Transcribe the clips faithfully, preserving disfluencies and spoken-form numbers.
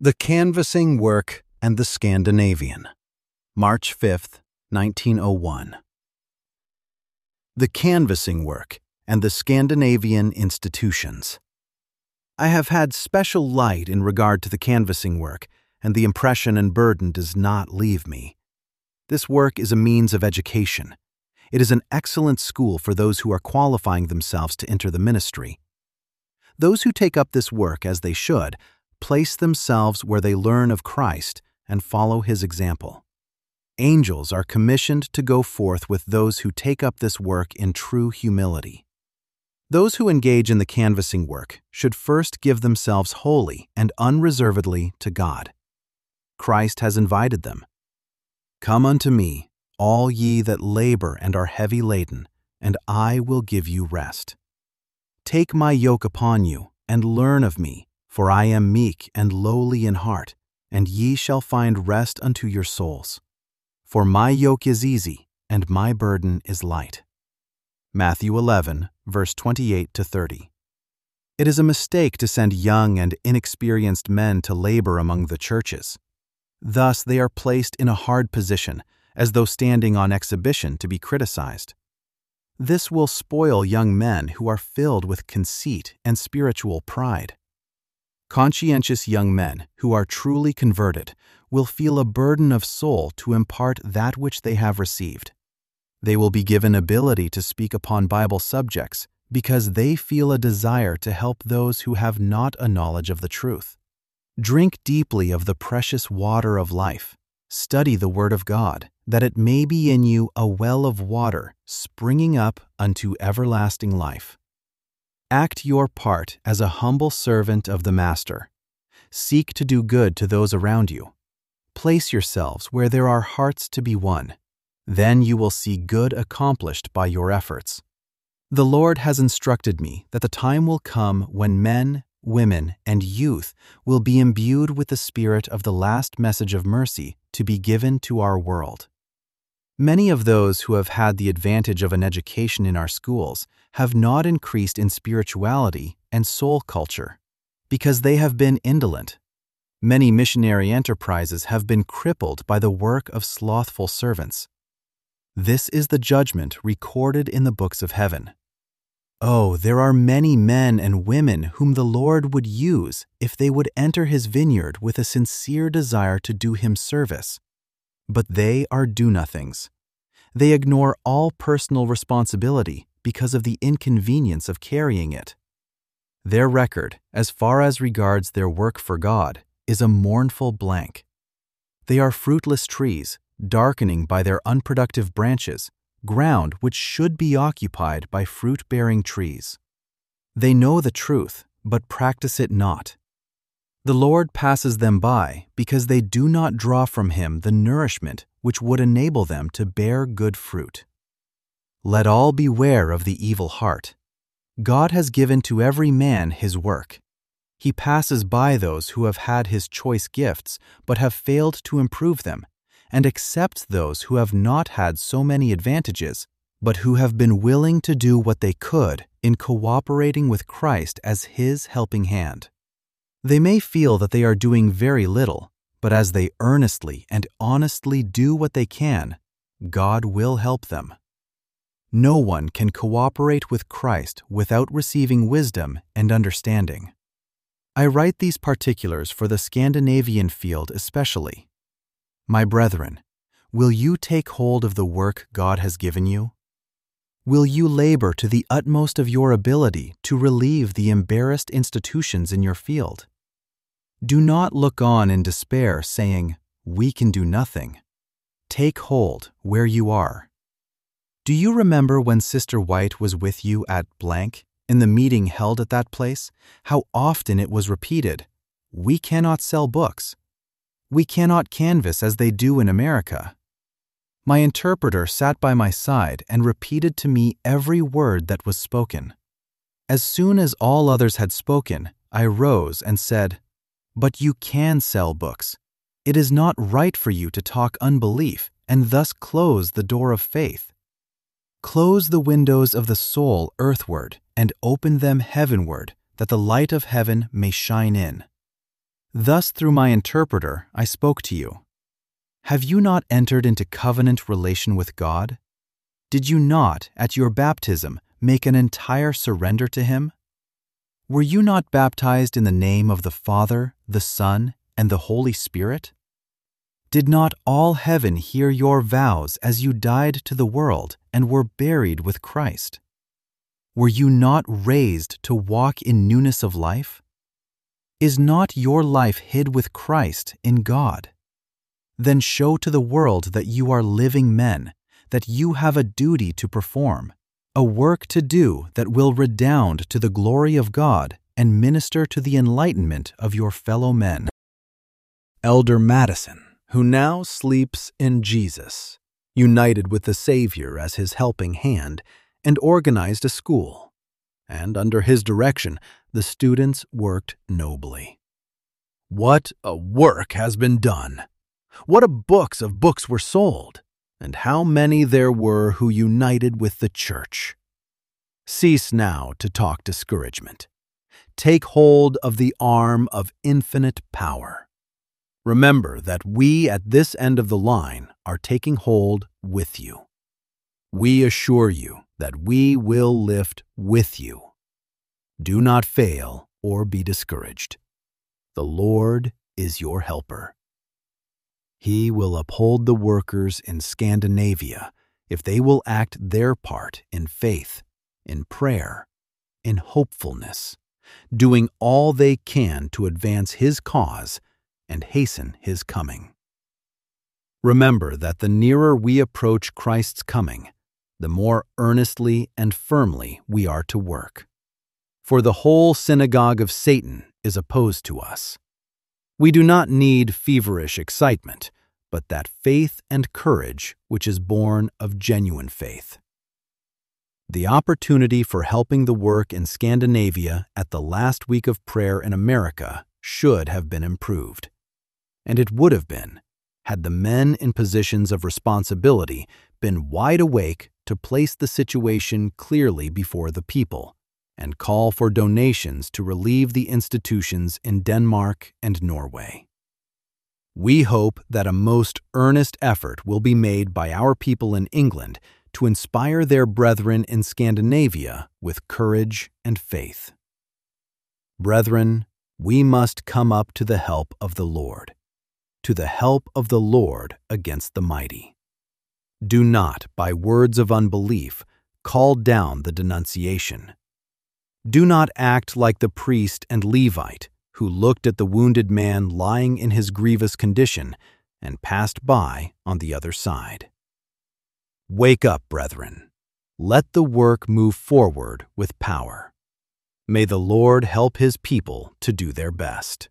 The Canvassing Work and the Scandinavian, March fifth, nineteen oh one. The Canvassing Work and the Scandinavian Institutions. I have had special light in regard to the canvassing work, and the impression and burden does not leave me. This work is a means of education. It is an excellent school for those who are qualifying themselves to enter the ministry. Those who take up this work as they should place themselves where they learn of Christ and follow his example. Angels are commissioned to go forth with those who take up this work in true humility. Those who engage in the canvassing work should first give themselves wholly and unreservedly to God. Christ has invited them. "Come unto me, all ye that labor and are heavy laden, and I will give you rest. Take my yoke upon you, and learn of me, for I am meek and lowly in heart, and ye shall find rest unto your souls. For my yoke is easy, and my burden is light." Matthew eleven, verse twenty-eight to thirty. It is a mistake to send young and inexperienced men to labor among the churches. Thus they are placed in a hard position, as though standing on exhibition to be criticized. This will spoil young men who are filled with conceit and spiritual pride. Conscientious young men who are truly converted will feel a burden of soul to impart that which they have received. They will be given ability to speak upon Bible subjects because they feel a desire to help those who have not a knowledge of the truth. Drink deeply of the precious water of life. Study the Word of God, that it may be in you a well of water springing up unto everlasting life. Act your part as a humble servant of the Master. Seek to do good to those around you. Place yourselves where there are hearts to be won. Then you will see good accomplished by your efforts. The Lord has instructed me that the time will come when men, women, and youth will be imbued with the spirit of the last message of mercy to be given to our world. Many of those who have had the advantage of an education in our schools have not increased in spirituality and soul culture because they have been indolent. Many missionary enterprises have been crippled by the work of slothful servants. This is the judgment recorded in the books of heaven. Oh, there are many men and women whom the Lord would use if they would enter his vineyard with a sincere desire to do him service. But they are do-nothings. They ignore all personal responsibility because of the inconvenience of carrying it. Their record, as far as regards their work for God, is a mournful blank. They are fruitless trees, darkening by their unproductive branches ground which should be occupied by fruit-bearing trees. They know the truth, but practice it not. The Lord passes them by because they do not draw from him the nourishment which would enable them to bear good fruit. Let all beware of the evil heart. God has given to every man his work. He passes by those who have had his choice gifts but have failed to improve them, and accepts those who have not had so many advantages, but who have been willing to do what they could in cooperating with Christ as his helping hand. They may feel that they are doing very little, but as they earnestly and honestly do what they can, God will help them. No one can cooperate with Christ without receiving wisdom and understanding. I write these particulars for the Scandinavian field especially. My brethren, will you take hold of the work God has given you? Will you labor to the utmost of your ability to relieve the embarrassed institutions in your field? Do not look on in despair, saying, "We can do nothing." Take hold where you are. Do you remember when Sister White was with you at blank, in the meeting held at that place, how often it was repeated, "We cannot sell books. We cannot canvass as they do in America." My interpreter sat by my side and repeated to me every word that was spoken. As soon as all others had spoken, I rose and said, "But you can sell books. It is not right for you to talk unbelief and thus close the door of faith. Close the windows of the soul earthward and open them heavenward, that the light of heaven may shine in. Thus through my interpreter I spoke to you. Have you not entered into covenant relation with God? Did you not, at your baptism, make an entire surrender to Him? Were you not baptized in the name of the Father, the Son, and the Holy Spirit? Did not all heaven hear your vows as you died to the world and were buried with Christ? Were you not raised to walk in newness of life? Is not your life hid with Christ in God? Then show to the world that you are living men, that you have a duty to perform, a work to do that will redound to the glory of God and minister to the enlightenment of your fellow men. Elder Madison, who now sleeps in Jesus, united with the Savior as his helping hand, and organized a school. And under his direction, the students worked nobly. What a work has been done! What a books of books were sold! And how many there were who united with the church. Cease now to talk discouragement. Take hold of the arm of infinite power. Remember that we at this end of the line are taking hold with you. We assure you that we will lift with you. Do not fail or be discouraged. The Lord is your helper. He will uphold the workers in Scandinavia if they will act their part in faith, in prayer, in hopefulness, doing all they can to advance His cause and hasten His coming. Remember that the nearer we approach Christ's coming, the more earnestly and firmly we are to work. For the whole synagogue of Satan is opposed to us. We do not need feverish excitement, but that faith and courage which is born of genuine faith. The opportunity for helping the work in Scandinavia at the last week of prayer in America should have been improved. And it would have been, had the men in positions of responsibility been wide awake to place the situation clearly before the people and call for donations to relieve the institutions in Denmark and Norway. We hope that a most earnest effort will be made by our people in England to inspire their brethren in Scandinavia with courage and faith. Brethren, we must come up to the help of the Lord, to the help of the Lord against the mighty. Do not, by words of unbelief, call down the denunciation. Do not act like the priest and Levite who looked at the wounded man lying in his grievous condition and passed by on the other side. Wake up, brethren. Let the work move forward with power. May the Lord help His people to do their best.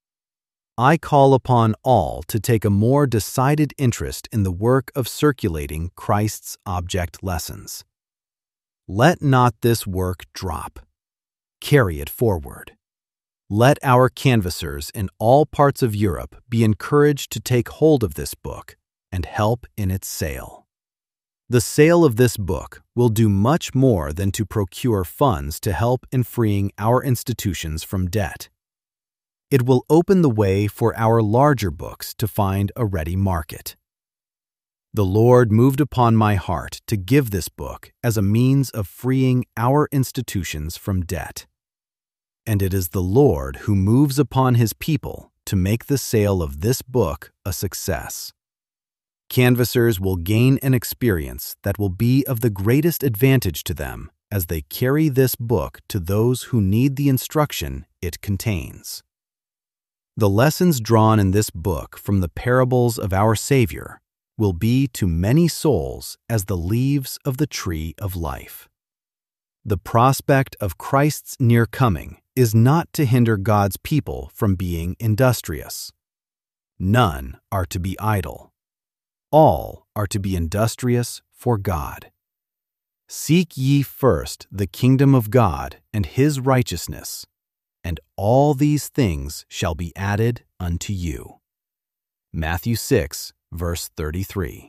I call upon all to take a more decided interest in the work of circulating Christ's object lessons. Let not this work drop. Carry it forward. Let our canvassers in all parts of Europe be encouraged to take hold of this book and help in its sale. The sale of this book will do much more than to procure funds to help in freeing our institutions from debt. It will open the way for our larger books to find a ready market. The Lord moved upon my heart to give this book as a means of freeing our institutions from debt. And it is the Lord who moves upon His people to make the sale of this book a success. Canvassers will gain an experience that will be of the greatest advantage to them as they carry this book to those who need the instruction it contains. The lessons drawn in this book from the parables of our Savior will be to many souls as the leaves of the tree of life. The prospect of Christ's near coming is not to hinder God's people from being industrious. None are to be idle. All are to be industrious for God. Seek ye first the kingdom of God and His righteousness, and all these things shall be added unto you. Matthew six, verse thirty-three.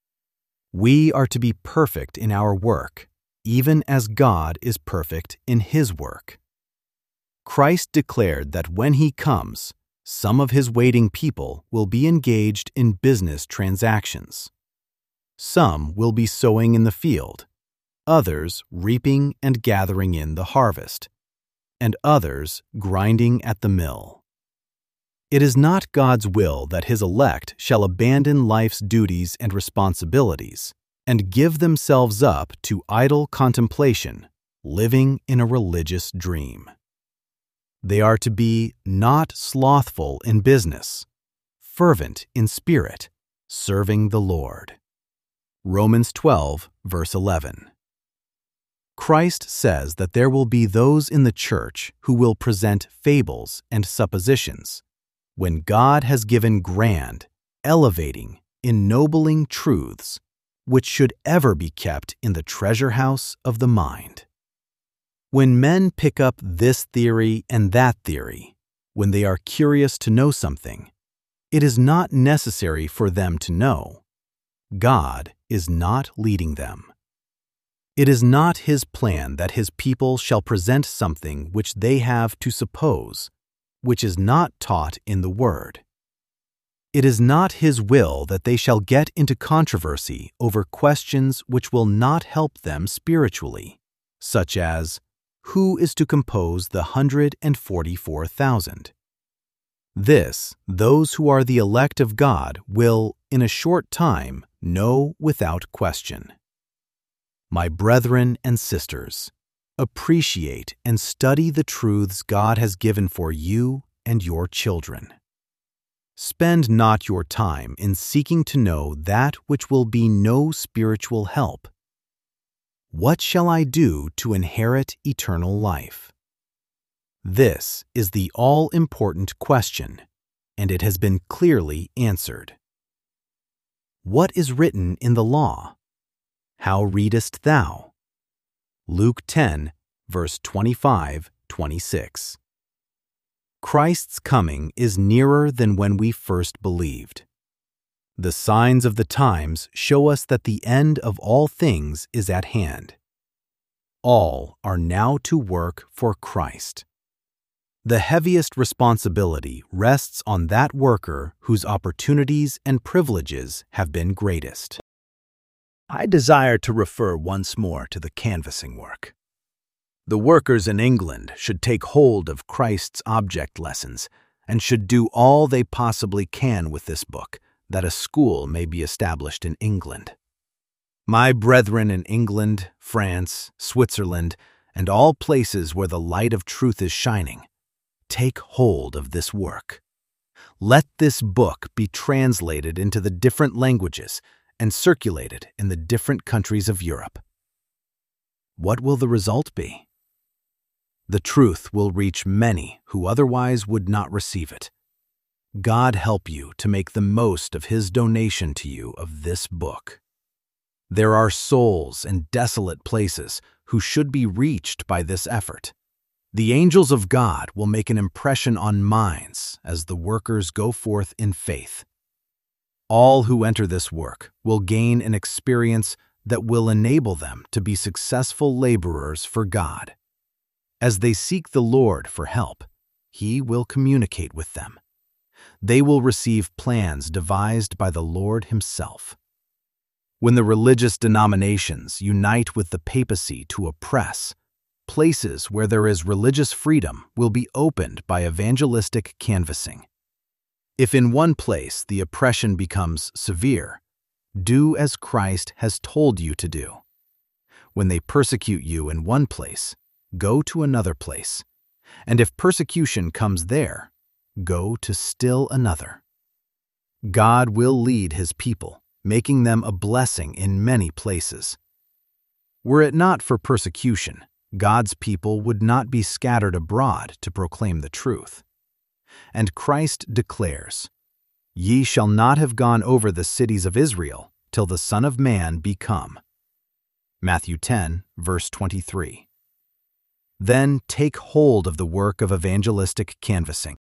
We are to be perfect in our work, even as God is perfect in His work. Christ declared that when He comes, Some of his waiting people will be engaged in business transactions. Some will be sowing in the field, others reaping and gathering in the harvest, and others grinding at the mill. It is not God's will that his elect shall abandon life's duties and responsibilities and give themselves up to idle contemplation, living in a religious dream. They are to be not slothful in business, fervent in spirit, serving the Lord. Romans twelve, verse eleven. Christ says that there will be those in the church who will present fables and suppositions, when God has given grand, elevating, ennobling truths, which should ever be kept in the treasure house of the mind. When men pick up this theory and that theory, when they are curious to know something, it is not necessary for them to know. God is not leading them. It is not his plan that his people shall present something which they have to suppose, which is not taught in the Word. It is not his will that they shall get into controversy over questions which will not help them spiritually, such as, who is to compose the hundred and forty-four thousand? This, those who are the elect of God will, in a short time, know without question. My brethren and sisters, appreciate and study the truths God has given for you and your children. Spend not your time in seeking to know that which will be no spiritual help. What shall I do to inherit eternal life? This is the all-important question, and it has been clearly answered. What is written in the law? How readest thou? Luke ten, verse twenty-five, twenty-six. Christ's coming is nearer than when we first believed. The signs of the times show us that the end of all things is at hand. All are now to work for Christ. The heaviest responsibility rests on that worker whose opportunities and privileges have been greatest. I desire to refer once more to the canvassing work. The workers in England should take hold of Christ's object lessons and should do all they possibly can with this book, that a school may be established in England. My brethren in England, France, Switzerland, and all places where the light of truth is shining, take hold of this work. Let this book be translated into the different languages and circulated in the different countries of Europe. What will the result be? The truth will reach many who otherwise would not receive it. God help you to make the most of his donation to you of this book. There are souls in desolate places who should be reached by this effort. The angels of God will make an impression on minds as the workers go forth in faith. All who enter this work will gain an experience that will enable them to be successful laborers for God. As they seek the Lord for help, he will communicate with them. They will receive plans devised by the Lord himself. When the religious denominations unite with the papacy to oppress, places where there is religious freedom will be opened by evangelistic canvassing. If in one place the oppression becomes severe, do as Christ has told you to do. When they persecute you in one place, go to another place, and if persecution comes there, go to still another. God will lead his people, making them a blessing in many places. Were it not for persecution, God's people would not be scattered abroad to proclaim the truth. And Christ declares, "Ye shall not have gone over the cities of Israel till the Son of Man be come." Matthew ten, verse twenty-three. Then take hold of the work of evangelistic canvassing.